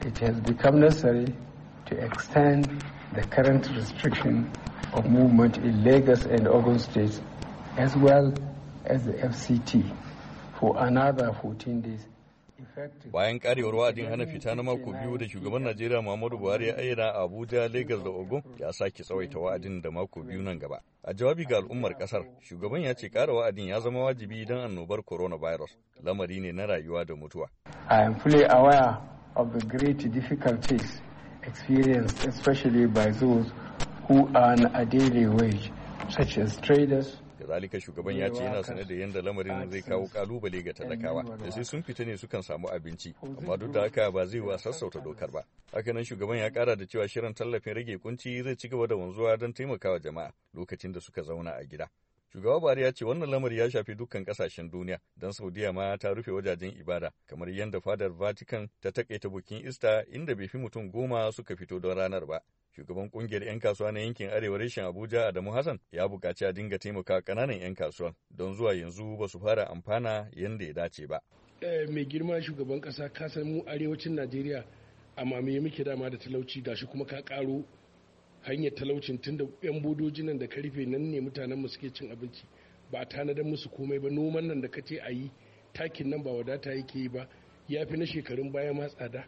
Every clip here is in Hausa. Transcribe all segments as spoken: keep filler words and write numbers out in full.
it has become necessary to extend the current restriction of movement in Lagos and Ogun states as well as the F C T for another fourteen days. Bayan karewar wa'adin hana fita na mako biyu da shugaban Najeriya Muhammadu Buhari ya ayyana a Abuja, Lagos da Ogun, ya sake tsawaita wa'adin da mako biyu nan gaba. A jawabi ga al'ummar kasar, shugaban ya ce kara wa'adin ya zama wajibi don annobar coronavirus. Lamari ne na rayuwa da mutuwa. I am fully aware of the great difficulties experienced especially by those who earn a daily wage, such as traders. Kazalika shugaban ya ce yana sane da yadda lamarin zai kawo kalubale ga talakawa da sai sun fita ne sukan samu abinci, amma duk da haka ba zai wa sassauta dokar ba. Hakanan shugaban ya kara da cewa shirin tallafin rage kunci zai ci gaba da wanzuwa don taimakawa jama'a lokacin da suka zauna a gida. Shugaba Buhari ya ce wannan lamari ya shafi dukkan kasashen duniya, don Saudiya ma ta rufe wajajen ibada, kamar yadda fadar Vatican ta takaita bukin Ista inda bai fi mutum goma suka fito don ranar ba. Shugaban kungiyar 'yan kasuwa na yankin Arewa reshen Abuja Adamu Hassan ya buƙaci a dinga taimaka ƙananan 'yan kasuwan don zuwa yanzu ba su fara amfana yadda ya dace ba. Mai girma shugaban ƙasa ka san mu arewacin Najeriya amma me muke dama da talauci gashi kuma ka ƙaro hanyar talaucin tunda 'yan bodoji nan da ka rufe nan ne mutanen mu suke cin abinci ba a tanadar musu komai ba. Noman nan da ka ce a yi takin nan ba wadata yake yi ba, ya fi na shekarun baya ma tsada.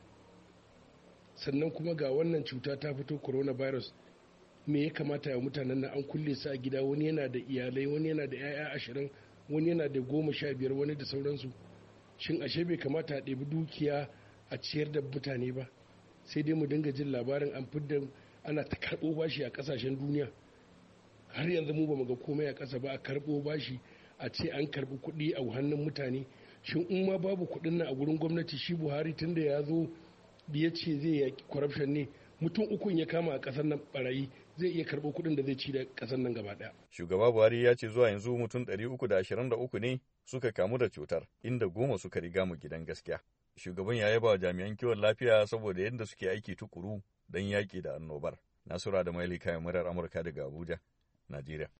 Sannan kuma ga wannan cuta ta fito coronavirus, me ya kamata ya mutanen nan an kulle su a gida, wani yana da iyalai, wani yana da 'ya'ya ashirin, wani yana da goma sha biyar, wani da sauransu. Shin ashe bai kamata a ɗebi dukiya a ciyar da mutane ba, sai dai mu dinga jin labarin an fidda ana ta karɓo bashi a ƙasashen duniya. Har yanzu mu ba mu ga komai a ƙasa ba, a karɓo bashi a ce an karɓi kuɗi a hannun mutane. Shin in ma babu kuɗin nan a gurin gwamnati, shi Buhari tun da ya zo da ya ce zai yaki corruption ne, mutum ukun ya kama a ƙasar nan barayi, zai iya karɓo kuɗin da zai ci da ƙasar nan gaba ɗaya. Shugaba Buhari ya ce zuwa yanzu mutum ɗari uku da ashirin da uku ne suka kamu da cutar, inda goma suka riga mu gidan gaskiya. Shugaban ya yaba wa jami'an kiwon lafiya saboda yadda suke aiki tukuru don yaƙi da annobar. Nasura da Maili kayan murar Amurka daga Abuja, Najeriya.